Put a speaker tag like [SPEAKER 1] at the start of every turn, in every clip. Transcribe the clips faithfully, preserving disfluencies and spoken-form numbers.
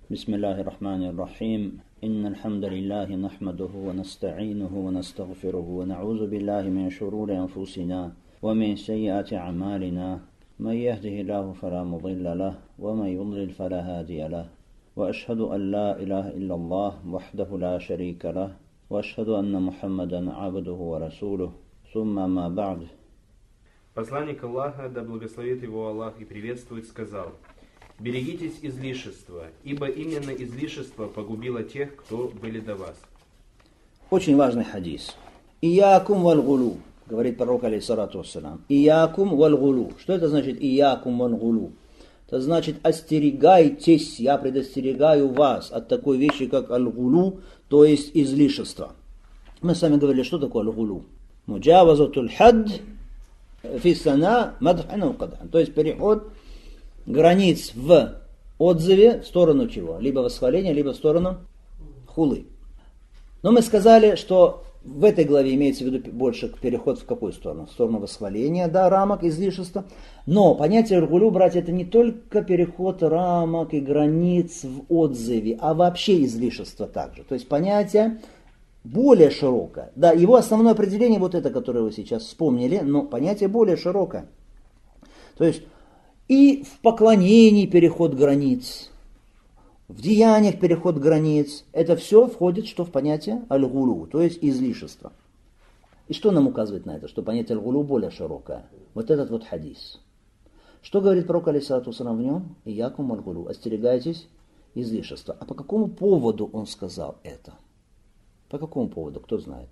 [SPEAKER 1] بسم الله الرحمن الرحيم إن الحمد لله نحمده ونستعينه ونستغفره ونعوذ بالله من شرور أنفسنا ومن سيئات أعمالنا من يهده الله فلا مضل له ومن يضلل فلا هادي له وأشهد أن لا إله إلا الله وحده لا شريك له وأشهد أن محمدا عبده ورسوله ثم ما بعد.
[SPEAKER 2] Посланник Аллаха, да благословит его Аллах и приветствует, сказал: «Берегитесь излишества, ибо именно излишество погубило тех, кто были до вас».
[SPEAKER 1] Очень важный хадис. «Иякум валь-гулу», говорит пророк, алейхиссалату вассалям. «Иякум валь-гулу». Что это значит «иякум валь-гулу»? Это значит «остерегайтесь», я предостерегаю вас от такой вещи, как аль-гулу, то есть излишество. Мы с вами говорили, что такое аль-гулу. Муджавазатуль хадд фи сана мадхан ау кадхан. То есть переход границ в отзыве в сторону чего? Либо восхваления, либо в сторону хулы. Но мы сказали, что в этой главе имеется в виду больше переход в какую сторону? В сторону восхваления, да, рамок, излишества. Но понятие аль-гулу, братья, это не только переход рамок и границ в отзыве, а вообще излишество также. То есть понятие более широкое. Да, его основное определение вот это, которое вы сейчас вспомнили, но понятие более широкое. То есть и в поклонении переход границ, в деяниях переход границ. Это все входит что в понятие аль-гулу, то есть излишество. И что нам указывает на это? Что понятие аль-гулу более широкое. Вот этот вот хадис. Что говорит пророк, алейхиссалату вассалям, в нем? «Иякум аль-гулу», остерегайтесь излишества. А по какому поводу он сказал это? По какому поводу? Кто знает?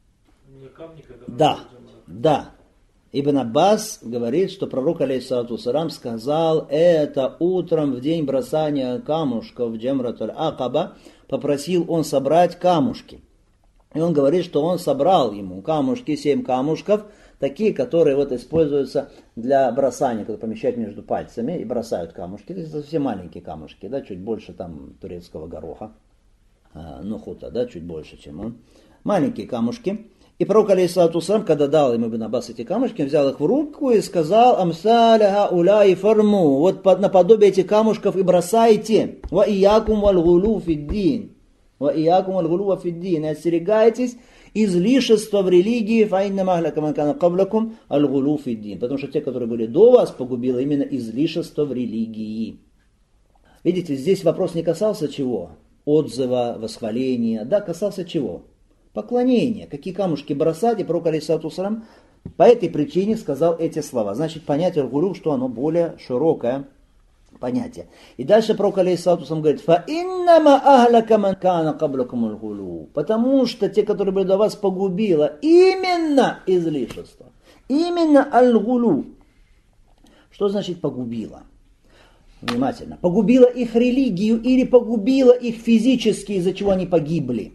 [SPEAKER 1] Да, да. Ибн Аббас говорит, что пророк, алейхиссалату вассалям, сказал это утром в день бросания камушков в Джамратуль Акаба, попросил он собрать камушки. И он говорит, что он собрал ему камушки, семь камушков, такие, которые вот используются для бросания, когда помещают между пальцами и бросают камушки. Это все маленькие камушки, да, чуть больше там турецкого гороха, нухута, да, чуть больше, чем он. Маленькие камушки. И пророк, алейхиссалату вассалям, когда дал ему Ибн Аббас эти камушки, он взял их в руку и сказал: «Амсаляха уляй форму». Вот наподобие этих камушков и бросайте. «Ва иякум валь-гулу фиддин». «Ва иякум валь-гулу фиддин». И остерегайтесь излишества в религии. «Фаинна махляка ман кана каблакум аль-гулу фиддин». Потому что те, которые были до вас, погубило именно излишество в религии. Видите, здесь вопрос не касался чего? Отзыва, восхваления. Да, касался чего? Поклонение, какие камушки бросать, и пророк, алейхиссалату вассалям, по этой причине сказал эти слова. Значит, понятие аль-гулу, что оно более широкое понятие. И дальше пророк, алейхиссалату вассалям, говорит: «Фа иннама ахляка ман кана каблакум аль-гулу». Потому что те, которые были до вас, погубило именно излишество. Именно аль-гулу. Что значит погубило? Внимательно. Погубило их религию или погубило их физически, из-за чего они погибли?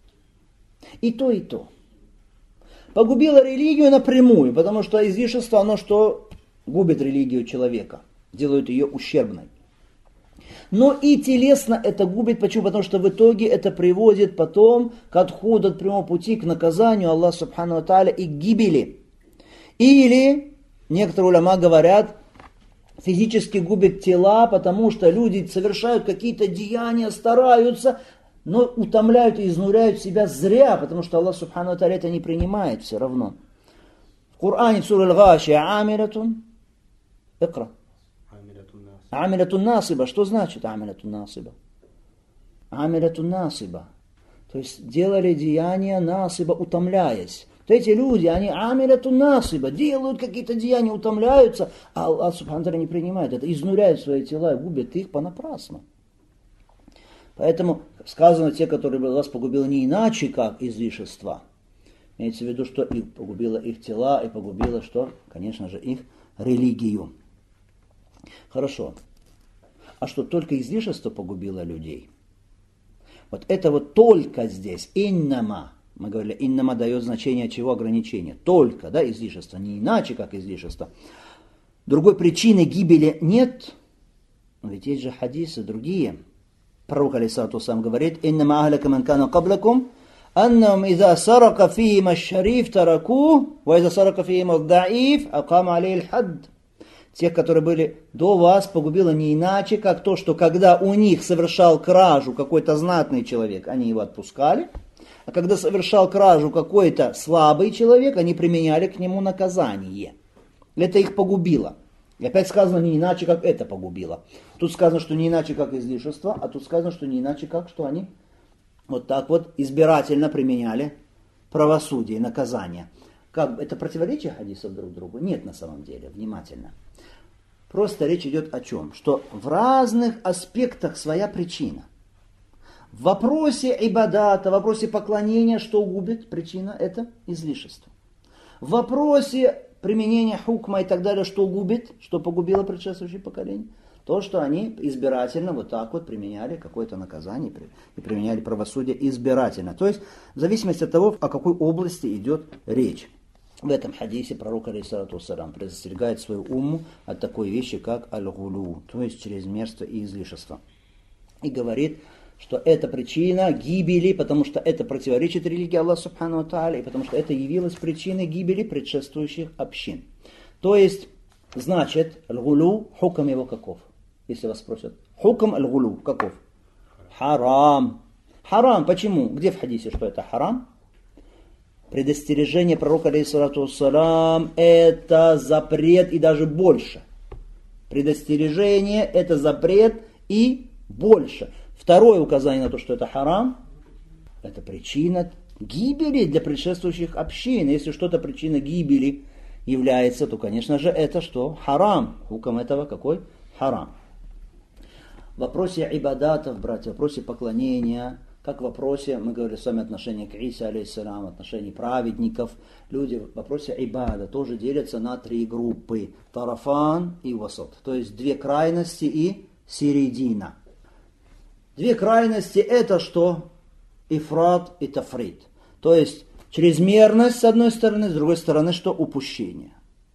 [SPEAKER 1] И то, и то. Погубило религию напрямую, потому что излишество, оно что? Губит религию человека, делает ее ущербной. Но и телесно это губит. Почему? Потому что в итоге это приводит потом к отходу от прямого пути, к наказанию Аллаха субхану ва тааля и к гибели. Или, некоторые уляма говорят, физически губит тела, потому что люди совершают какие-то деяния, стараются, но утомляют и изнуряют себя зря, потому что Аллах субхану ва тааля это не принимает все равно. В Коране, в суре Аль-Гашия, амилятун, икра. Амилятун насиба. Что значит амилятун насиба? Амилятун насиба. То есть делали деяния насиба, утомляясь. То эти люди, они амилятун насиба, делают какие-то деяния, утомляются, а Аллах субхану ва тааля не принимает это, изнуряют свои тела и губят их понапрасну. Поэтому сказано, те, которые вас погубило не иначе, как излишество. Имеется в виду, что и погубило их тела, и погубило, что, конечно же, их религию. Хорошо. А что, только излишество погубило людей? Вот это вот только здесь. Иннама. Мы говорили, иннама дает значение чего? Ограничения. Только, да, излишество. Не иначе, как излишество. Другой причины гибели нет. Но ведь есть же хадисы другие. Пророк, алейхиссалату вассалям, говорит: «Иннама ахляка ман кана каблакум, аннахум иза сарака фихим аш-шариф тараку, ва иза сарака фихим ад-даиф, акама алейхи аль-хадд». тех, которые были до вас, погубило не иначе, как то, что когда у них совершал кражу какой-то знатный человек, они его отпускали, а когда совершал кражу какой-то слабый человек, они применяли к нему наказание. Это их погубило. И опять сказано не иначе, как это погубило. Тут сказано, что не иначе, как излишество, а тут сказано, что не иначе, как что они вот так вот избирательно применяли правосудие, наказание. Как, это противоречие хадисов друг другу? Нет, на самом деле, внимательно. Просто речь идет о чем? Что в разных аспектах своя причина. В вопросе ибадата, в вопросе поклонения, что губит? Причина – это излишество. В вопросе применения хукма и так далее, что губит, что погубило предшествующее поколение? То, что они избирательно вот так вот применяли какое-то наказание и применяли правосудие избирательно. То есть в зависимости от того, о какой области идет речь. В этом хадисе пророк, алейхиссалату вассалям, предостерегает свою умму от такой вещи, как аль-гулу, то есть чрезмерство и излишество. И говорит, что это причина гибели, потому что это противоречит религии Аллаха Субхану ва Тааля, и потому что это явилось причиной гибели предшествующих общин. То есть, значит, аль-гулу, хукам его каков? Если вас спросят, хукам аль-гулу каков? Харам. Харам, почему? Где в хадисе, что это харам? Предостережение пророка, алейхиссалату вассалям, это запрет и даже больше. Предостережение – это запрет и больше. Второе указание на то, что это харам, это причина гибели для предшествующих общин. Если что-то причина гибели является, то, конечно же, это что? Харам. Хукам этого какой? Харам. В вопросе ибадатов, братья, в вопросе поклонения, как в вопросе, мы говорили с вами, отношение к Исе, алейхиссалям, отношение праведников, люди в вопросе ибада тоже делятся на три группы. Тарафан и васат. То есть две крайности и середина. Две крайности это что? Ифрат и тафрит. То есть чрезмерность с одной стороны, с другой стороны что? Упущение.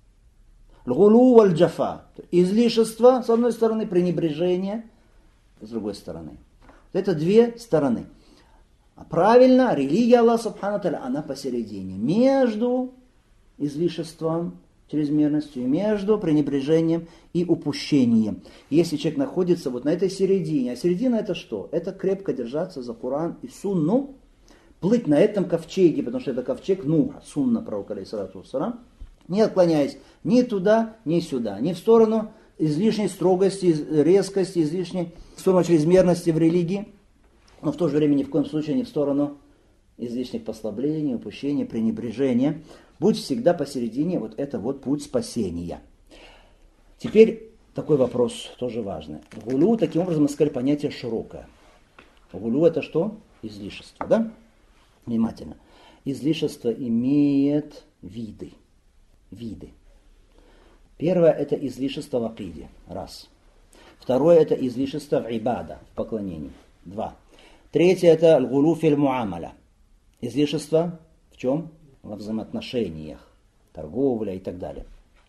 [SPEAKER 1] Лгулу валь джафа. Излишество с одной стороны, пренебрежение с другой стороны. Это две стороны. А правильно, религия Аллаха Субхану ва Тааля, она посередине. Между излишеством, чрезмерностью, между пренебрежением и упущением. Если человек находится вот на этой середине, а середина это что? Это крепко держаться за Коран и Сунну, плыть на этом ковчеге, потому что это ковчег Нуха, Сунна пророка, алейхиссалату вассалям, не отклоняясь ни туда, ни сюда, ни в сторону излишней строгости, резкости, излишней, в сторону чрезмерности в религии, но в то же время ни в коем случае не в сторону излишних послаблений, упущений, пренебрежения. Будь всегда посередине, вот это вот путь спасения. Теперь такой вопрос, тоже важный. Гулю, таким образом, мы сказали, понятие широкое. Гулю это что? Излишество, да? Внимательно. Излишество имеет виды. Виды. Первое это излишество в акиде. Раз. Второе это излишество в ибада, в поклонении. Два. Третье это аль-гулу фил муамаля. Излишество в чем? Во взаимоотношениях, торговля и так далее.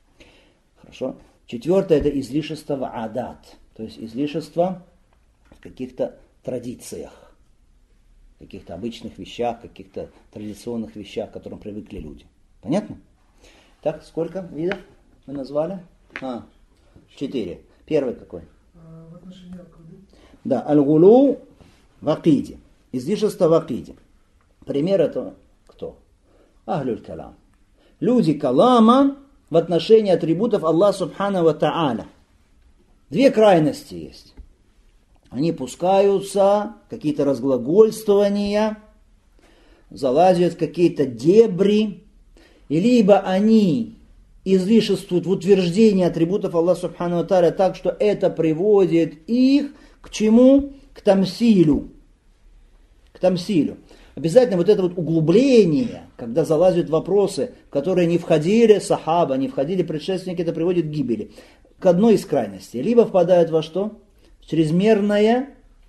[SPEAKER 1] Хорошо. Четвертое это излишество в адат, то есть излишество в каких-то традициях, каких-то обычных вещах, каких-то традиционных вещах, к которым привыкли люди. Понятно? Так, сколько видов мы назвали? А, четыре. Первый какой?
[SPEAKER 3] В отношении акиды.
[SPEAKER 1] Да, аль-гулу в акиде. Излишество в акиде. Пример это кто? Ахлюль калам. Люди калама в отношении атрибутов Аллаха Субхану ва Тааля. Две крайности есть. Они пускаются, какие-то разглагольствования, залазят в какие-то дебри, и либо они излишествуют в утверждении атрибутов Аллаха Субхану ва Тааля так, что это приводит их к чему? К тамсилю. К тамсилю. Обязательно вот это вот углубление, когда залазят вопросы, в которые не входили сахаба, не входили предшественники, это приводит к гибели. К одной из крайностей. Либо впадают во что? В чрезмерное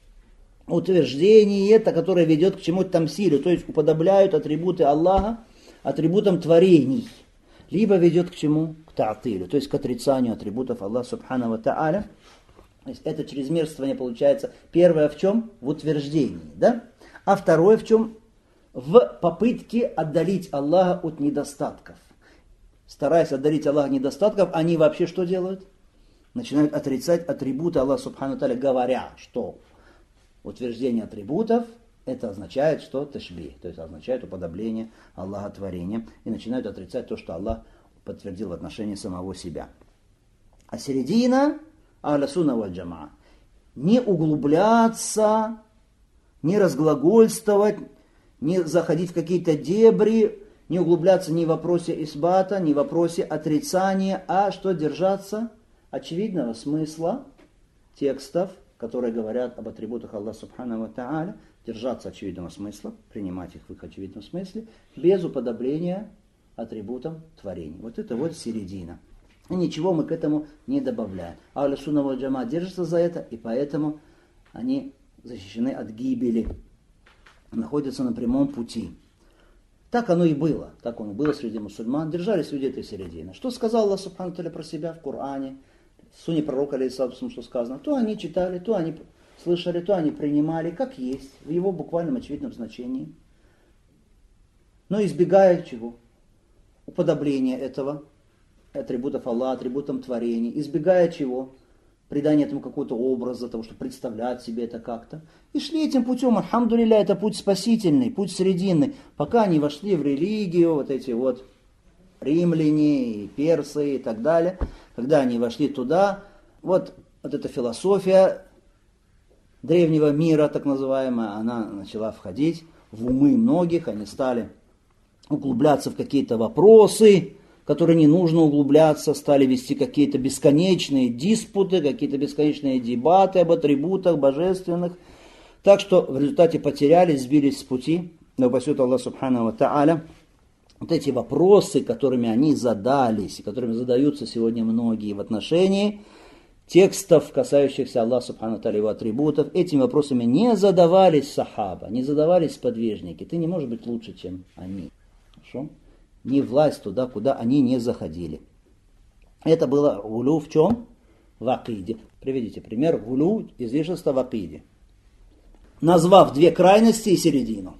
[SPEAKER 1] утверждение, это, которое ведет к чему-то тамсилю, то есть уподобляют атрибуты Аллаха атрибутам творений. Либо ведет к чему? К та'тилю, то есть к отрицанию атрибутов Аллаха Субхану ва Тааля. То есть это чрезмерствование получается первое в чем? В утверждении, да? А второе в чем? В попытке отдалить Аллаха от недостатков. Стараясь отдалить Аллаха от недостатков, они вообще что делают? начинают отрицать атрибуты Аллаха Субхану Тааля, говоря, что утверждение атрибутов это означает, что ташбих, то есть означает уподобление Аллаха творением, и начинают отрицать то, что Аллах подтвердил в отношении самого себя. А середина ахля сунна валь джамаа не углубляться, не разглагольствовать, не заходить в какие-то дебри, не углубляться ни в вопросе исбата, ни в вопросе отрицания, а что держаться очевидного смысла текстов, которые говорят об атрибутах Аллаха Субхану ва Тааля, держаться очевидного смысла, принимать их в их очевидном смысле, без уподобления атрибутам творений. Вот это вот середина. И ничего мы к этому не добавляем. Ахлю сунна валь джамаа держатся за это, и поэтому они защищены от гибели, находятся на прямом пути. Так оно и было. Так оно и было среди мусульман. Держались люди этой середины. Что сказал Аллах Субхану Тааля про себя в Коране, в сунне пророка, алейхиссалату, что сказано, то они читали, то они слышали, то они принимали, как есть, в его буквальном очевидном значении. Но избегая чего? Уподобления этого, атрибутов Аллаха, атрибутам творений, избегая чего? Придание этому какого-то образа, того, чтобы представлять себе это как-то. И шли этим путем, альхамдулилля, это путь спасительный, путь срединный, пока они вошли в религию, вот эти вот римляне, и персы и так далее. Когда они вошли туда, вот, вот эта философия древнего мира, так называемая, она начала входить в умы многих, они стали углубляться в какие-то вопросы, которые не нужно углубляться, стали вести какие-то бесконечные диспуты, какие-то бесконечные дебаты об атрибутах божественных. Так что в результате потерялись, сбились с пути. Но упасет Аллах Субхану ва Тааля. Вот эти вопросы, которыми они задались, и которыми задаются сегодня многие в отношении текстов, касающихся Аллаха Субхану ва Тааля, его атрибутов, этими вопросами не задавались сахаба, не задавались сподвижники. Ты не можешь быть лучше, чем они. Хорошо? Не власть туда, куда они не заходили. Это было гулю в чем? В акиде. Приведите пример гулю, излишества в акиде. Назвав две крайности и середину.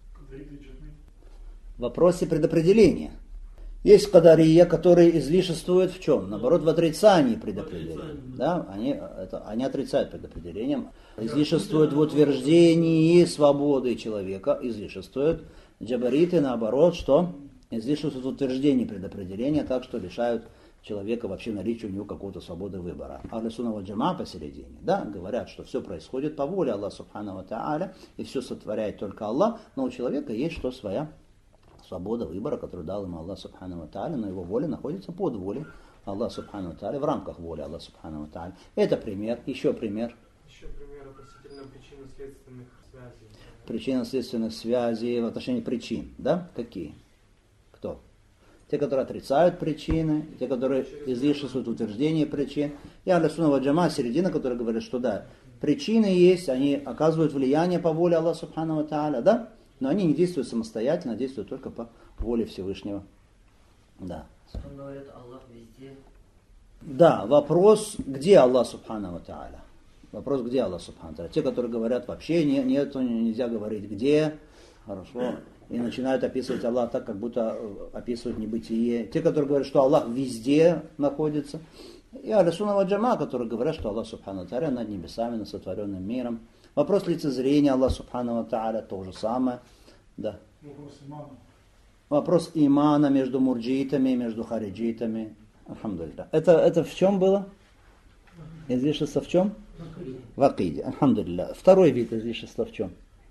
[SPEAKER 1] В вопросе предопределения. Есть кадария, которые излишествуют в чем? Наоборот, в отрицании предопределения. Да? Они, это, они отрицают предопределением. Излишествуют в утверждении свободы человека. Излишествуют. Джабариты, наоборот, что? Излишествуют в утверждении предопределения, так что лишают человека вообще наличия у него какого-то свободы выбора. Ахлю сунна валь джамаа посередине. Да, говорят, что все происходит по воле Аллаха Субхану ва Тааля, и все сотворяет только Аллах, но у человека есть что своя свобода выбора, которую дал ему Аллах Субхану ва Тааля, но его воля находится под волей Аллаха Субхану ва Тааля, в рамках воли Аллаха Субхану ва Тааля. Это пример. Еще пример.
[SPEAKER 2] Еще пример относительно причинно-следственных связей.
[SPEAKER 1] Причинно-следственных связей в отношении причин. Да? Какие? Кто? Те, которые отрицают причины, те, которые излишествуют в утверждении причин. И ахлю сунна валь джамаа середина, которая говорит, что да, причины есть, они оказывают влияние по воле Аллаха Субхану ва Тааля, да? Но они не действуют самостоятельно, а действуют только по воле Всевышнего. Да.
[SPEAKER 4] Он говорит, Аллах везде.
[SPEAKER 1] Да, вопрос, где Аллах Субхану ва Тааля? Вопрос, где Аллах Субхану ва Тааля? Те, которые говорят, вообще не, нету, нельзя говорить где, хорошо, и начинают описывать Аллаха так, как будто описывают небытие. Те, которые говорят, что Аллах везде находится. И ахлю сунна валь джамаа, которые говорят, что Аллах Субхану ва Тааля над небесами, над сотворенным миром. Вопрос лицезрения Аллаха Субхану ва Тааля, то же самое. Да.
[SPEAKER 3] Вопрос имана.
[SPEAKER 1] Вопрос имана между мурджиитами, между хариджитами. Альхамдулилля. Это, это в чем было? Излишество в чем? В акиде. Альхамдулилля. Второй вид излишества в чем?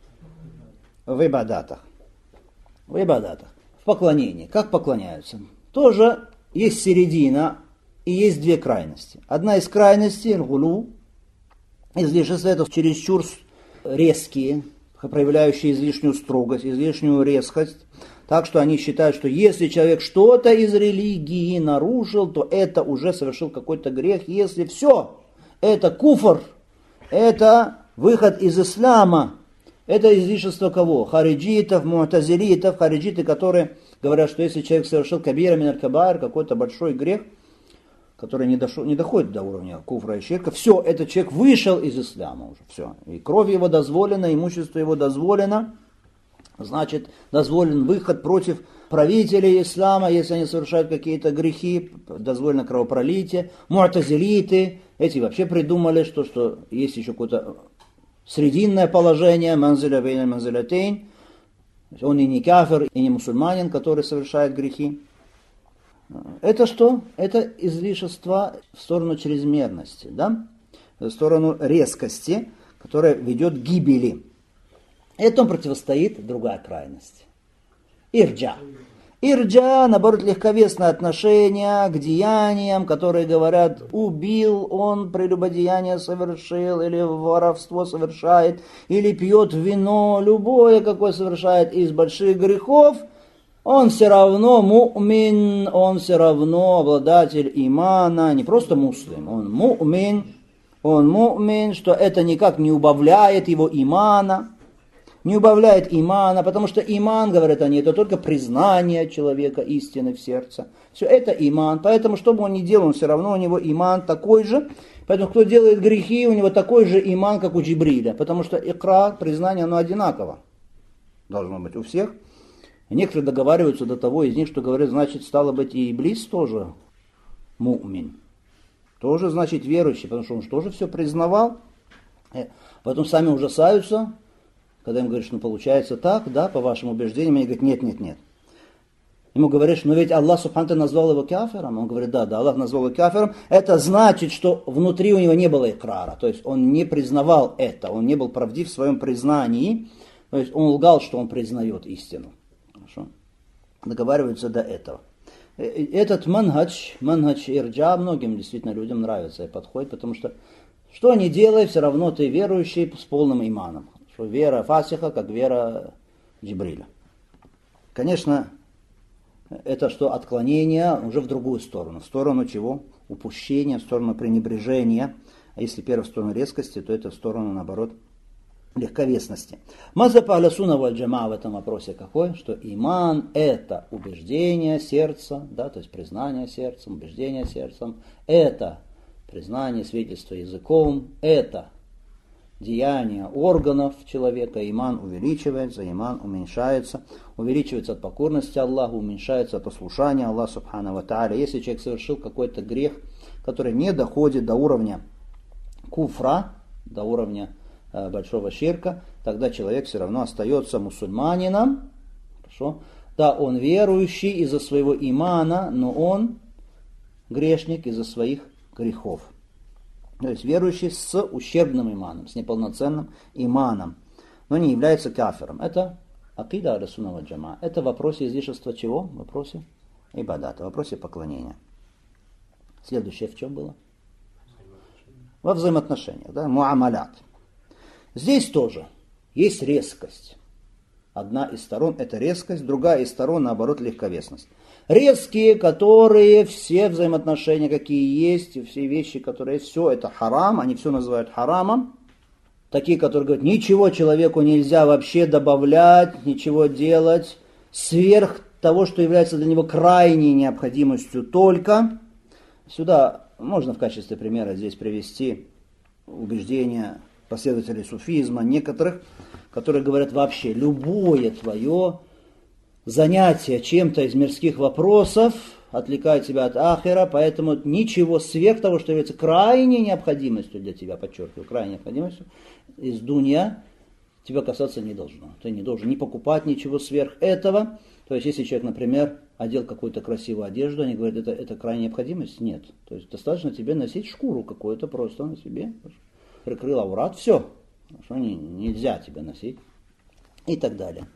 [SPEAKER 1] В ибадатах. В ибадатах. В поклонении. Как поклоняются? Тоже есть середина и есть две крайности. Одна из крайностей, гулу, излишества, это чересчур резкие, проявляющие излишнюю строгость, излишнюю резкость. Так что они считают, что если человек что-то из религии нарушил, то это уже совершил какой-то грех. Если все, это куфр, это выход из ислама, это излишество кого? Хариджитов, му'тазилитов, хариджиты, которые говорят, что если человек совершил кабира мин аль-кабаир, какой-то большой грех, который не, дошел, не доходит до уровня куфра и ширка, все, этот человек вышел из ислама уже, все. И кровь его дозволена, имущество его дозволено, Значит, дозволен выход против правителей ислама, если они совершают какие-то грехи, дозволено кровопролитие. Му'тазилиты, эти вообще придумали, что, что есть еще какое-то срединное положение, манзиля бейна манзилятейн. Он и не кафир, и не мусульманин, который совершает грехи. Это что? Это излишество в сторону чрезмерности, да? В сторону резкости, которая ведет к гибели. Этому противостоит другая крайность. Ирджа. Ирджа, наоборот, легковесное отношение к деяниям, которые говорят, убил он, прелюбодеяние совершил, или воровство совершает, или пьет вино, любое, какое совершает из больших грехов, он все равно му'мин, он все равно обладатель имана, не просто муслим, он му'мин, он му'мин, что это никак не убавляет его имана, не убавляет имана, потому что иман, говорят они, это только признание человека истины в сердце. Все это иман, поэтому что бы он ни делал, он все равно у него иман такой же. Поэтому кто делает грехи, у него такой же иман, как у Джибриля, потому что икра, признание, оно одинаково должно быть у всех. И некоторые договариваются до того из них, что говорят, значит, стало быть, и Иблис тоже му'мин. Тоже, значит, верующий, потому что он тоже все признавал. Потом сами ужасаются, когда им говоришь, ну получается так, да, по вашим убеждениям, они говорят, нет, нет, нет. Ему говоришь, ну ведь Аллах Субхану назвал его кафиром. Он говорит, да, да, Аллах назвал его кафиром. Это значит, что внутри у него не было икрара. То есть он не признавал это, он не был правдив в своем признании. То есть он лгал, что он признает истину. Хорошо? Договариваются до этого. Этот манхадж, манхадж ирджа многим действительно людям нравится и подходит, потому что что ни делай, все равно ты верующий с полным иманом. Что вера фасиха, как вера Джибриля. Конечно, это что отклонение уже в другую сторону. В сторону чего? Упущения, в сторону пренебрежения. А если первая в сторону резкости, то это в сторону, наоборот, легковесности. Мазхаб ахля сунна валь джамаа в этом вопросе какой? Что иман это убеждение сердца, да, то есть признание сердцем, убеждение сердцем. Это признание, свидетельство языком. Это деяния органов человека, иман увеличивается, иман уменьшается, увеличивается от покорности Аллаху, уменьшается от послушания Аллаху Субхану ва Тааля. Если человек совершил какой-то грех, который не доходит до уровня куфра, до уровня э, большого ширка, тогда человек все равно остается мусульманином. Хорошо? Да, он верующий из-за своего имана, но он грешник из-за своих грехов. То есть верующий с ущербным иманом, с неполноценным иманом, но не является кафиром. Это акида ахля сунна валь джамаа. Это в вопросе излишества чего? В вопросе ибадата, в вопросе поклонения. Следующее в чем было? Во взаимоотношениях, да, муамалят. Здесь тоже есть резкость. Одна из сторон это резкость, другая из сторон, наоборот, легковесность. Резкие, которые все взаимоотношения, какие есть, и все вещи, которые есть, все это харам, они все называют харамом. Такие, которые говорят, ничего человеку нельзя вообще добавлять, ничего делать, сверх того, что является для него крайней необходимостью только. Сюда можно в качестве примера здесь привести убеждения последователей суфизма, некоторых, которые говорят вообще, любое твое занятие чем-то из мирских вопросов отвлекает тебя от ахира, поэтому ничего сверх того, что является крайней необходимостью для тебя, подчеркиваю, крайней необходимостью, из дунья тебя касаться не должно. Ты не должен не покупать ничего сверх этого. То есть, если человек, например, одел какую-то красивую одежду, они говорят, это, это крайняя необходимость? Нет. То есть, достаточно тебе носить шкуру какую-то просто на себе. Прикрыл аврат, все. Что не, нельзя тебе носить. И так далее.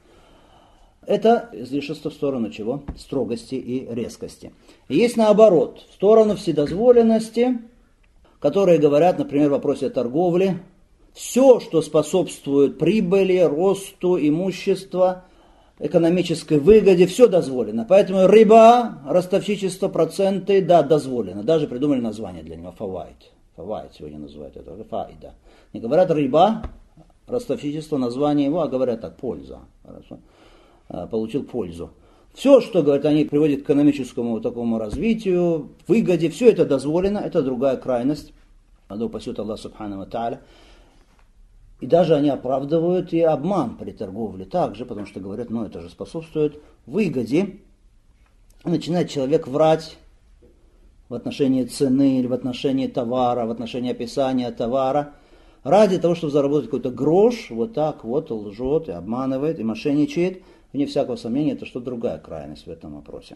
[SPEAKER 1] Это излишество в сторону чего? Строгости и резкости. И есть наоборот, в сторону вседозволенности, которые говорят, например, в вопросе торговли, все, что способствует прибыли, росту, имущества, экономической выгоде, все дозволено. Поэтому риба, ростовщичество, проценты, да, дозволено. Даже придумали название для него, фавайд. Фавайд сегодня называют это, фаида. Не говорят риба, ростовщичество, название его, а говорят так, польза. Хорошо. Получил пользу. Все, что, говорят, они приводят к экономическому такому развитию, выгоде, все это дозволено, это другая крайность. Да упасет Аллах Субхану ва Тааля. И даже они оправдывают и обман при торговле также, потому что говорят, ну это же способствует выгоде. Начинает человек врать в отношении цены или в отношении товара, в отношении описания товара, ради того, чтобы заработать какой-то грош, вот так вот лжет и обманывает, и мошенничает. Вне всякого сомнения, это что другая крайность в этом вопросе.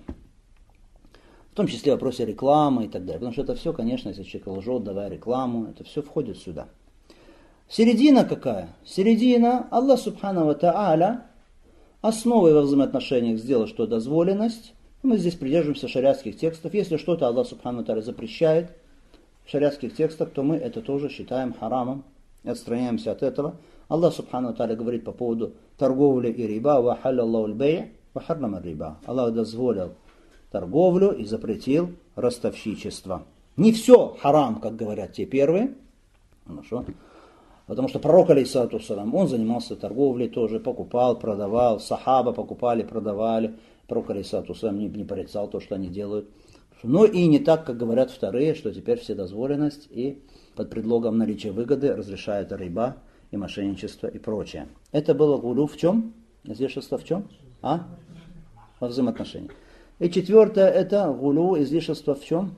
[SPEAKER 1] В том числе в вопросе рекламы и так далее. Потому что это все, конечно, если человек лжет, давая рекламу, это все входит сюда. Середина какая? Середина, Аллах Субхану ва Тааля основой во взаимоотношениях сделал, что дозволенность. Мы здесь придерживаемся шариатских текстов. Если что-то Аллах Субхану ва Тааля запрещает в шариатских текстах, то мы это тоже считаем харамом и отстраняемся от этого. Аллах Субхану ва Тааля говорит по поводу торговли и риба: «Ва халяллаху аль-бай' ва харрама ар-риба». Аллах дозволил торговлю и запретил ростовщичество. Не все харам, как говорят те первые. Хорошо. Потому что пророк, алейхиссалату вассалам, он занимался торговлей тоже, покупал, продавал, сахаба покупали, продавали. Пророк, алейхиссалату вассалам, не, не порицал то, что они делают. Но и не так, как говорят вторые, что теперь вседозволенность и под предлогом наличия выгоды разрешает риба и мошенничество и прочее. Это было гулю в чем? Излишество в чем? А? Во взаимоотношениях. И четвертое, это гулю, излишество в чем?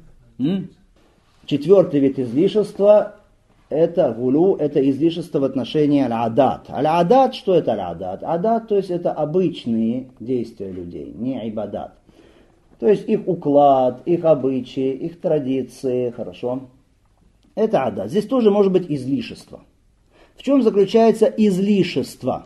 [SPEAKER 1] М? Четвертый вид излишества, это гулю, это излишество в отношении аль-адат. Аль-адат, что это аль-адат? Адат, то есть это обычные действия людей, не ибадат. То есть их уклад, их обычаи, их традиции, хорошо. Это адат. Здесь тоже может быть излишество. В чем заключается излишество?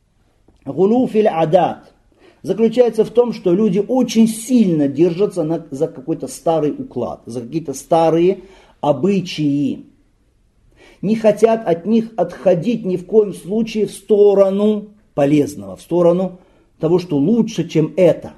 [SPEAKER 1] Гулю фил адат заключается в том, что люди очень сильно держатся на, за какой-то старый уклад, за какие-то старые обычаи. Не хотят от них отходить ни в коем случае в сторону полезного, в сторону того, что лучше, чем это.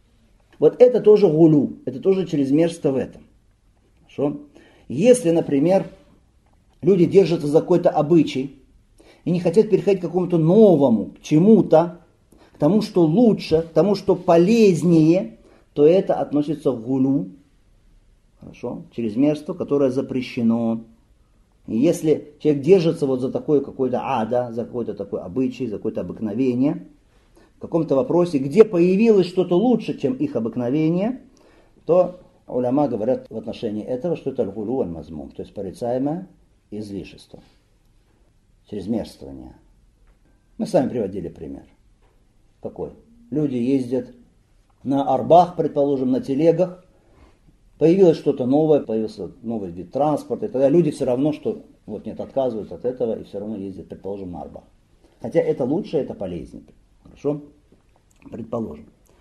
[SPEAKER 1] Вот это тоже гулю, это тоже чрезмерство в этом. Хорошо? Если, например, люди держатся за какой-то обычай и не хотят переходить к какому-то новому, к чему-то, к тому, что лучше, к тому, что полезнее, то это относится к гулю, хорошо? Чрезмерство, которое запрещено. И если человек держится вот за такое какое-то ада, за какой-то такой обычай, за какое-то обыкновение, в каком-то вопросе, где появилось что-то лучше, чем их обыкновение, то уляма говорят в отношении этого, что это аль-гулю аль-мазмум, то есть порицаемое излишество, чрезмерствование. Мы сами приводили пример. Какой? Люди ездят на арбах, предположим, на телегах, появилось что-то новое, появился новый вид транспорта, и тогда люди все равно, что вот нет, отказываются от этого и все равно ездят, предположим, на арбах. Хотя это лучше, это полезнее. Хорошо? Предположим.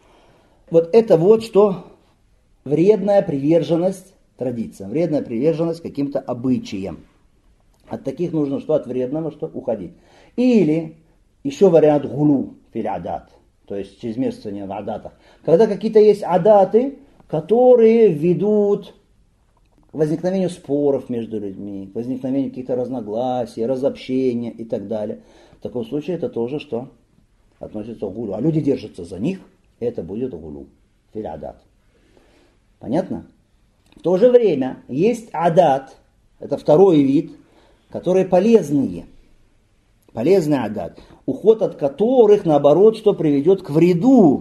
[SPEAKER 1] Вот это вот что вредная приверженность традициям, вредная приверженность каким-то обычаям. От таких нужно что? От вредного что? Уходить. Или еще вариант гулю фил адат, то есть чрезмерствование в адатах. Когда какие-то есть адаты, которые ведут к возникновению споров между людьми, к возникновению каких-то разногласий, разобщения и так далее. В таком случае это тоже что? Относится к гулю. А люди держатся за них, это будет гулю фил адат. Понятно? В то же время есть адат, это второй вид, которые полезные. Полезный адат, уход от которых, наоборот, что приведет к вреду.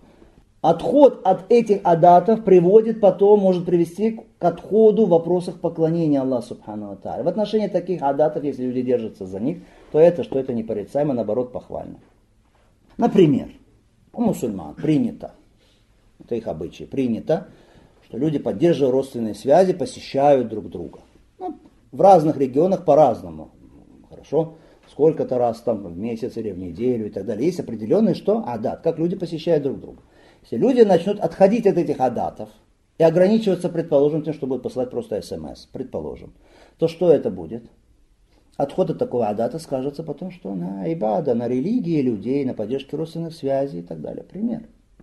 [SPEAKER 1] Отход от этих адатов приводит потом, может привести к отходу в вопросах поклонения Аллаху Субхану ва Тааля. В отношении таких адатов, если люди держатся за них, то это, что это непорицаемо, наоборот, похвально. Например, у мусульман принято, это их обычай, принято, что люди, поддерживая родственные связи, посещают друг друга. Ну, в разных регионах по-разному. Хорошо? Сколько-то раз там в месяц или в неделю и так далее. Есть определенный что? Адат, как люди посещают друг друга. Если люди начнут отходить от этих адатов и ограничиваться, предположим, тем, что будут посылать просто смс, предположим, то что это будет? Отход от такого адата скажется потом, что на ибада, на религии людей, на поддержке родственных связей и так далее. Пример.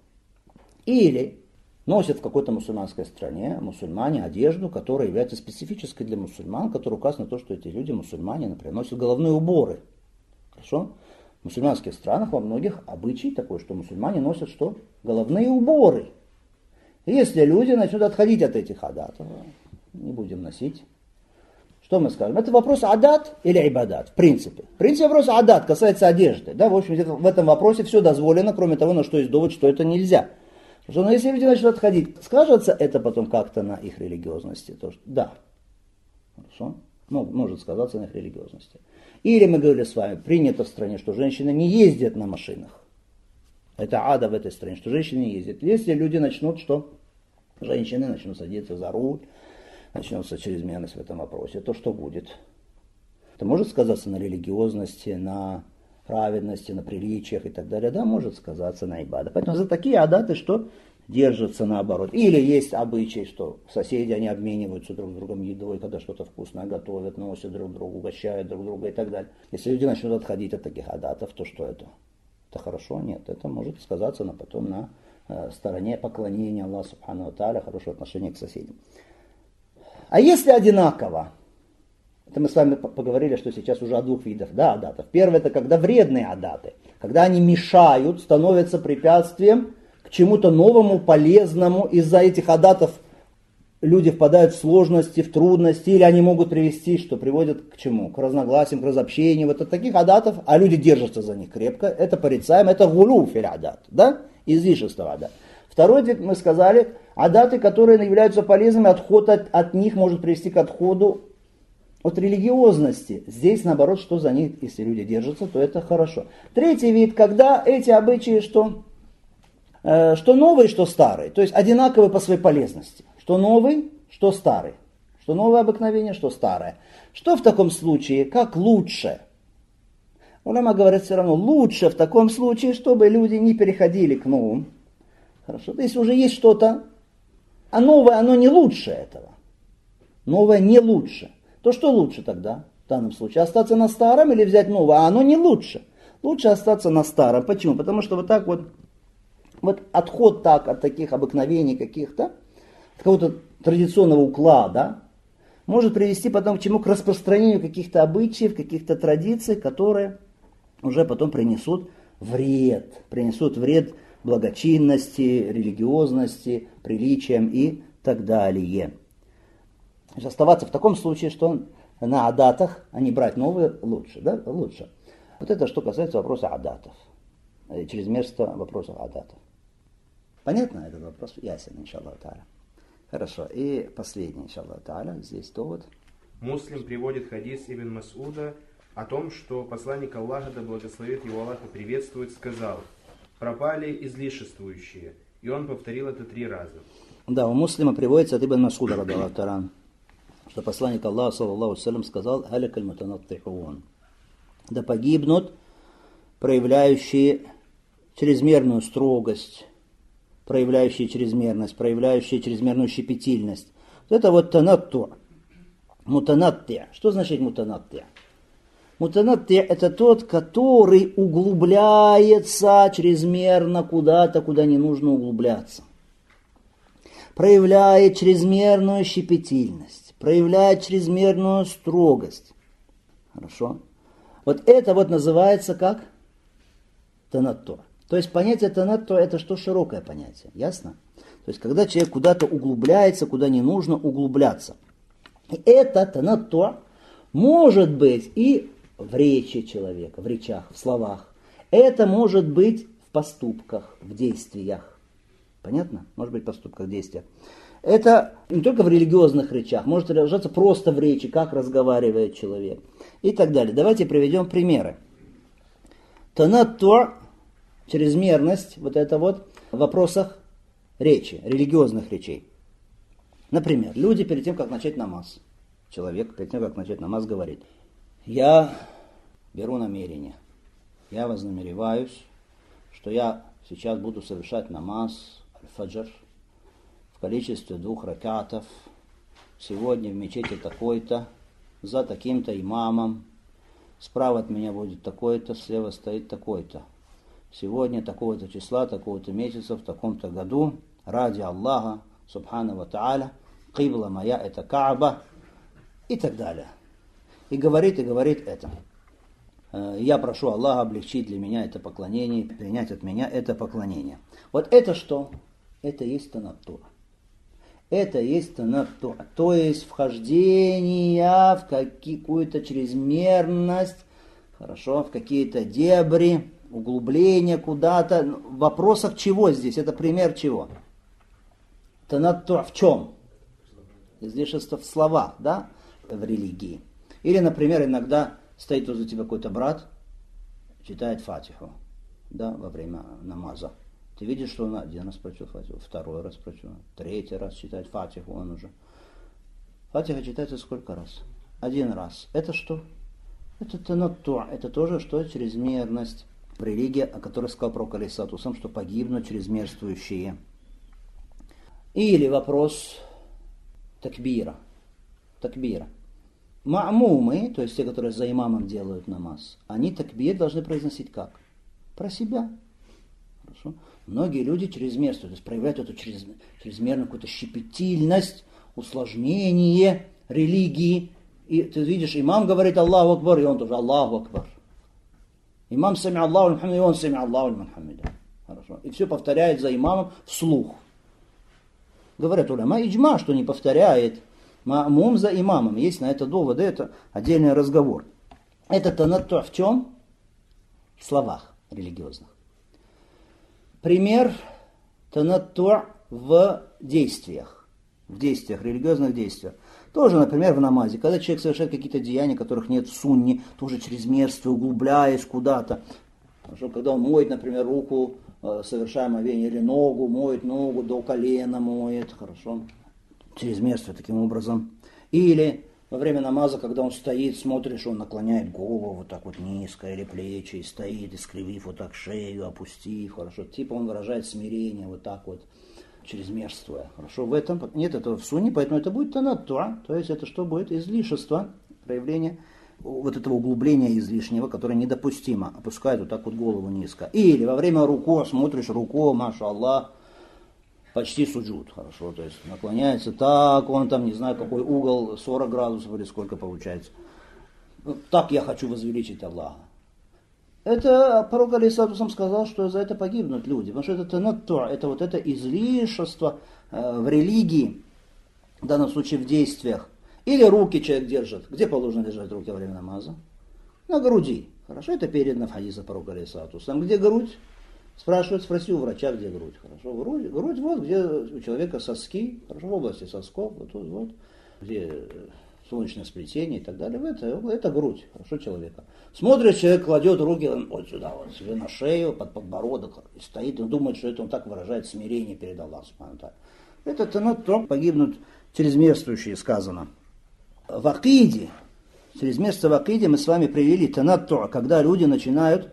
[SPEAKER 1] Или носят в какой-то мусульманской стране мусульмане одежду, которая является специфической для мусульман, которая указана на то, что эти люди, мусульмане, например, носят головные уборы. Хорошо? В мусульманских странах во многих обычай такой, что мусульмане носят что? Головные уборы. И если люди начнут отходить от этих адатов, не будем носить, Что мы скажем? Это вопрос адат или ибадат, в принципе. В принципе, вопрос адат касается одежды. Да, в общем, в этом вопросе все дозволено, кроме того, на что есть довод, что это нельзя. Потому что, ну, если люди начнут отходить, скажется это потом как-то на их религиозности? То, что, да. Хорошо. Ну, может сказаться на их религиозности. Или мы говорили с вами, принято в стране, что женщины не ездят на машинах. Это ада в этой стране, что женщины не ездят. Если люди начнут, что женщины начнут садиться за руль, начнется чрезмерность в этом вопросе, то что будет? Это может сказаться на религиозности, на праведности, на приличиях и так далее. Да, может сказаться на ибада. Поэтому за такие адаты, что держатся наоборот. Или есть обычай, что соседи, они обмениваются друг с другом едой, когда что-то вкусное готовят, носят друг другу, угощают друг друга и так далее. Если люди начнут отходить от таких адатов, то что это? Это хорошо? Нет. Это может сказаться на, потом на э, стороне поклонения Аллаху Субхану ва Тааля, хорошего отношения к соседям. А если одинаково? Это мы с вами поговорили, что сейчас уже о двух видах, да, адатов. Первое, это когда вредные адаты, когда они мешают, становятся препятствием к чему-то новому, полезному. Из-за этих адатов люди впадают в сложности, в трудности, или они могут привести, что приводят к чему? К разногласиям, к разобщению. Вот от таких адатов, а люди держатся за них крепко, это порицаем, это гулу фил адат, да, излишество адат. Второй вид, мы сказали, адаты, которые являются полезными, отход от, от них может привести к отходу от религиозности. Здесь, наоборот, что за них, если люди держатся, то это хорошо. Третий вид, когда эти обычаи, что, э, что новый, что старый, то есть одинаковые по своей полезности. Что новый, что старый. Что новое обыкновение, что старое. Что в таком случае, как лучше? Улама говорит все равно, лучше в таком случае, чтобы люди не переходили к новому. Хорошо, если уже есть что-то, а новое, оно не лучше этого. Новое не лучше. То что лучше тогда в данном случае? Остаться на старом или взять новое? А оно не лучше. Лучше остаться на старом. Почему? Потому что вот так вот, вот отход так от таких обыкновений каких-то, от какого-то традиционного уклада, может привести потом к чему? К распространению каких-то обычаев, каких-то традиций, которые уже потом принесут вред. Принесут вред благочинности, религиозности, приличиям и так далее. Значит, оставаться в таком случае, что на адатах, а не брать новые, лучше. Да? Лучше. Вот это что касается вопроса адатов. Чрезмерства вопросов адатов. Понятно этот вопрос? Ясен, иншаллах тааля. Хорошо. И последний, иншаллах тааля, здесь довод.
[SPEAKER 2] Муслим приводит хадис Ибн Мас'уда о том, что посланник Аллаха, да благословит его Аллах и приветствует, сказал: пропали излишествующие. И он повторил это три раза.
[SPEAKER 1] Да, у Муслима приводится от Ибн Мас'уда, радиаллаху та'аля, что посланник Аллаха, саллаллаху алейхи ва саллям, сказал: «Халякаль мутанаттихун». Да погибнут проявляющие чрезмерную строгость, проявляющие чрезмерность, проявляющие чрезмерную щепетильность. Вот это вот танатту. Мутанатти. Что значит мутанатти? Мутанатти — это тот, который углубляется чрезмерно куда-то, куда не нужно углубляться. Проявляет чрезмерную щепетильность, проявляет чрезмерную строгость. Хорошо? Вот это вот называется как танатту. То есть понятие танатту — это что? Широкое понятие. Ясно? То есть когда человек куда-то углубляется, куда не нужно углубляться. И это танатту может быть и в речи человека, в речах, в словах. Это может быть в поступках, в действиях. Понятно? Может быть в поступках, в действиях. Это не только в религиозных речах, может выражаться просто в речи, как разговаривает человек и так далее. Давайте приведем примеры. Танатту, чрезмерность, вот это вот в вопросах речи, религиозных речей. Например, люди перед тем, как начать намаз, человек перед тем, как начать намаз, говорит: я беру намерение, я вознамереваюсь, что я сейчас буду совершать намаз аль-фаджр в количестве двух ракатов, сегодня в мечети такой-то, за таким-то имамом, справа от меня будет такой-то, слева стоит такой-то. Сегодня такого-то числа, такого-то месяца, в таком-то году, ради Аллаха, субхану ва тааля, кибла моя это Кааба, и так далее. И говорит, и говорит это. Я прошу Аллаха облегчить для меня это поклонение, принять от меня это поклонение. Вот это что? Это есть танатту. Это есть танатту, то есть вхождение в какую-то чрезмерность, хорошо, в какие-то дебри, углубление куда-то. В вопросах чего здесь? Это пример чего? Танатту в чем? Излишество в словах, да, в религии. Или, например, иногда стоит возле тебя какой-то брат, читает фатиху, да, во время намаза. Ты видишь, что он один раз прочел фатиху, второй раз прочел, третий раз читает фатиху он уже. Фатиха читается сколько раз? Один раз. Это что? Это танатту, это тоже что? Чрезмерность в религии, о которой сказал пророк алейхиссалату вассалям, что погибнут чрезмерствующие. Или вопрос такбира. Такбира. Ма'мумы, то есть те, которые за имамом делают намаз, они такбир должны произносить как? Про себя. Хорошо? Многие люди чрезмерствуют, то есть проявляют эту чрез, чрезмерную какую-то щепетильность, усложнение религии. И ты видишь, имам говорит Аллаху Акбар, и он тоже Аллаху Акбар. Имам сами Аллаху Мухаммад, и он сами Аллаху Мухаммад. Хорошо. И все повторяет за имамом вслух. Говорят уляма иджма, что не повторяет ма'мум за имамом. Есть на это доводы, это отдельный разговор. Это танатту в чем? В словах религиозных. Пример танатту в действиях. В действиях, религиозных действиях. Тоже, например, в намазе. Когда человек совершает какие-то деяния, которых нет в сунне, тоже чрезмерствуя, углубляясь куда-то. Хорошо, когда он моет, например, руку, совершая омовение, или ногу, моет ногу, до колена моет, хорошо, чрезмерствуя таким образом. Или во время намаза, когда он стоит, смотришь, он наклоняет голову вот так вот низко, или плечи, и стоит, и скривив вот так шею, опустив, хорошо, типа он выражает смирение вот так вот, чрезмерствуя, хорошо, в этом нет этого в сунне, поэтому это будет танатту, то есть это что будет? Излишество, проявление вот этого углубления излишнего, которое недопустимо, опускает вот так вот голову низко. Или во время руку смотришь руку, маша Аллах, почти суджуд, хорошо, то есть наклоняется так, он там, не знаю, какой угол, сорок градусов или сколько получается. Так я хочу возвеличить Аллаха. Это пророк алейхиссалату вассалям сказал, что за это погибнут люди, потому что это танатту, это вот это излишество в религии, в данном случае в действиях. Или руки человек держит. Где положено держать руки во время намаза? На груди. Хорошо, это передано в хадисе пророка алейхиссалату вассалям. Где грудь? Спрашивают, спроси у врача, где грудь. Хорошо, грудь, грудь вот, где у человека соски, хорошо, в области сосков, вот тут вот, где солнечное сплетение и так далее. В это, это грудь, хорошо, человека. Смотрит, человек кладет руки вот сюда, вот себе на шею, под подбородок, и стоит, и думает, что это он так выражает смирение перед Аллахом. Это танатту, погибнут чрезмерствующие, сказано. В акиде, чрезмерство в акиде мы с вами привели танатту, когда люди начинают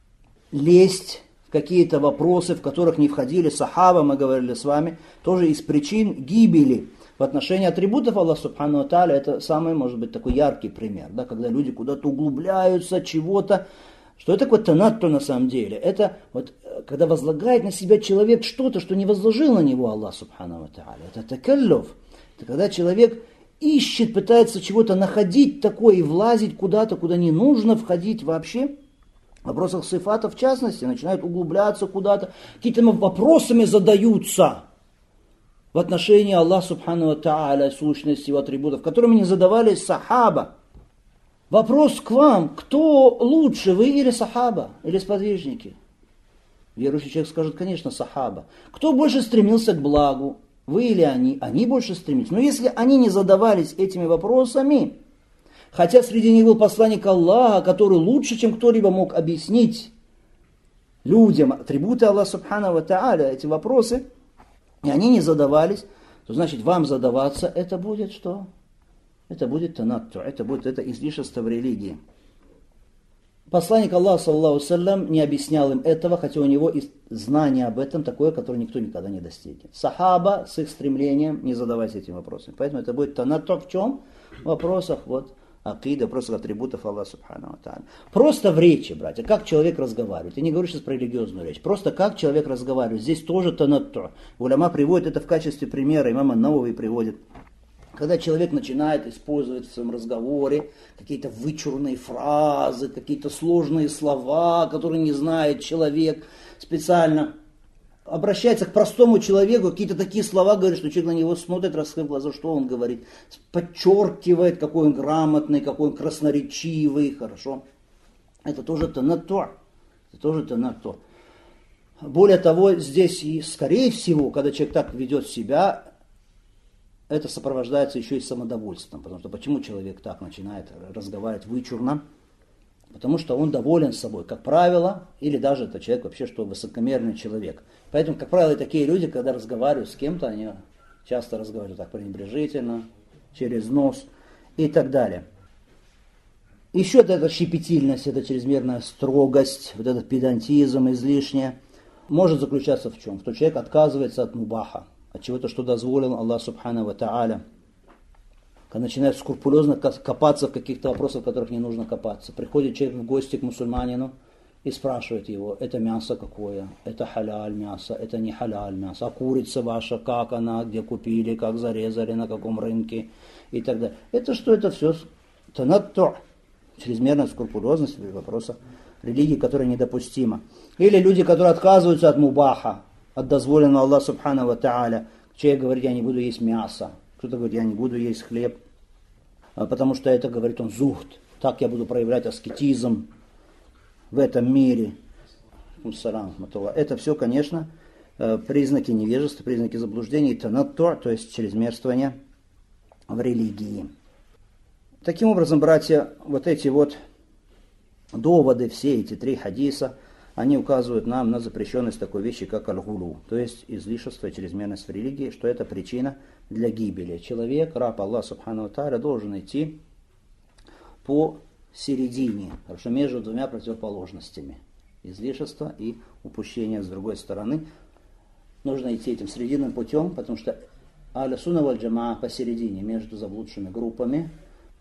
[SPEAKER 1] лезть в какие-то вопросы, в которых не входили сахаба, мы говорили с вами, тоже из причин гибели в отношении атрибутов Аллаха Субхану ва Тааля. Это самый, может быть, такой яркий пример, да, когда люди куда-то углубляются, чего-то. Что это такое танатту на самом деле? Это вот, когда возлагает на себя человек что-то, что не возложил на него Аллах Субхану ва Тааля. Это такаллюф. Это когда человек ищет, пытается чего-то находить такое и влазить куда-то, куда не нужно входить вообще. В вопросах сифата, в частности, начинают углубляться куда-то, какими-то вопросами задаются в отношении Аллаха Субхану ва Тааля, сущности его атрибутов, которыми не задавались сахаба. Вопрос к вам, кто лучше, вы или сахаба, или сподвижники? Верующий человек скажет, конечно, сахаба. Кто больше стремился к благу? Вы или они? Они больше стремились. Но если они не задавались этими вопросами, хотя среди них был посланник Аллаха, который лучше, чем кто-либо мог объяснить людям атрибуты Аллаха Субхану ва Тааля, эти вопросы, и они не задавались, то значит вам задаваться, это будет что? Это будет танатту, это будет это излишество в религии. Посланник Аллаха, саллаллаху алейхи ва саллям, не объяснял им этого, хотя у него и знание об этом такое, которое никто никогда не достигнет. Сахаба с их стремлением не задавайся этим вопросом. Поэтому это будет танатту в чем? В вопросах вот акида, в вопросах атрибутов Аллаха Субхану ва Тааля. Просто в речи, братья, как человек разговаривает. Я не говорю сейчас про религиозную речь. Просто как человек разговаривает. Здесь тоже танатту. Уляма приводит это в качестве примера, имам ан-Навави приводит. Когда человек начинает использовать в своем разговоре какие-то вычурные фразы, какие-то сложные слова, которые не знает человек специально, обращается к простому человеку, какие-то такие слова говорит, что человек на него смотрит, раскрыв глаза, что он говорит, подчеркивает, какой он грамотный, какой он красноречивый, хорошо. Это тоже танатту. Это тоже танатту. Более того, здесь и, скорее всего, когда человек так ведет себя, это сопровождается еще и самодовольством. Потому что почему человек так начинает разговаривать вычурно? Потому что он доволен собой, как правило, или даже это человек вообще, что высокомерный человек. Поэтому, как правило, такие люди, когда разговаривают с кем-то, они часто разговаривают так пренебрежительно, через нос и так далее. Еще эта щепетильность, эта чрезмерная строгость, вот этот педантизм излишне, может заключаться в чем? Что человек отказывается от мубаха, от чего-то, что дозволил Аллах Субхану ва Тааля. Когда начинает скрупулезно копаться в каких-то вопросах, в которых не нужно копаться. Приходит человек в гости к мусульманину и спрашивает его, это мясо какое, это халяль мясо, это не халяль мясо, а курица ваша, как она, где купили, как зарезали, на каком рынке и так далее. Это что? Это все танатту, чрезмерная скрупулезность вопроса религии, которая недопустима. Или люди, которые отказываются от мубаха, от дозволенного Аллаха Субхану ва Тааля. Человек говорит, я не буду есть мясо. Кто-то говорит, я не буду есть хлеб, потому что это, говорит он, зухд. Так я буду проявлять аскетизм в этом мире. Это все, конечно, признаки невежества, признаки заблуждения, танатту, то есть чрезмерствование в религии. Таким образом, братья, вот эти вот доводы, все эти три хадиса, они указывают нам на запрещенность такой вещи, как аль-гулу, то есть излишество и чрезмерность в религии, что это причина для гибели. Человек, раб Аллаха Субхану ва Тааля, должен идти по середине, хорошо, между двумя противоположностями. Излишество и упущение с другой стороны. Нужно идти этим срединным путем, потому что аля сунна валь джамаа посередине, между заблудшими группами.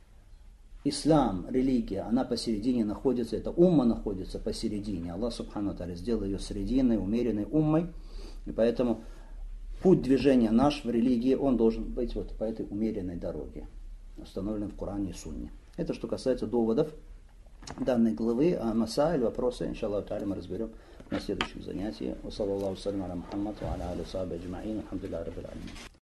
[SPEAKER 1] Ислам, религия, она посередине находится, это умма находится посередине. Аллах Субхану ва Тааля сделал ее срединной, умеренной уммой. И поэтому путь движения наш в религии, он должен быть вот по этой умеренной дороге, установленной в Коране и Сунне. Это что касается доводов данной главы, а масаиль, вопросы, иншаллаху та'аля, мы разберем на следующем занятии. Ва саллаллаху салям аля Мухаммад ва аля алихи ва сахбихи аджмаин. Алхамдулиллахи раббил аламин.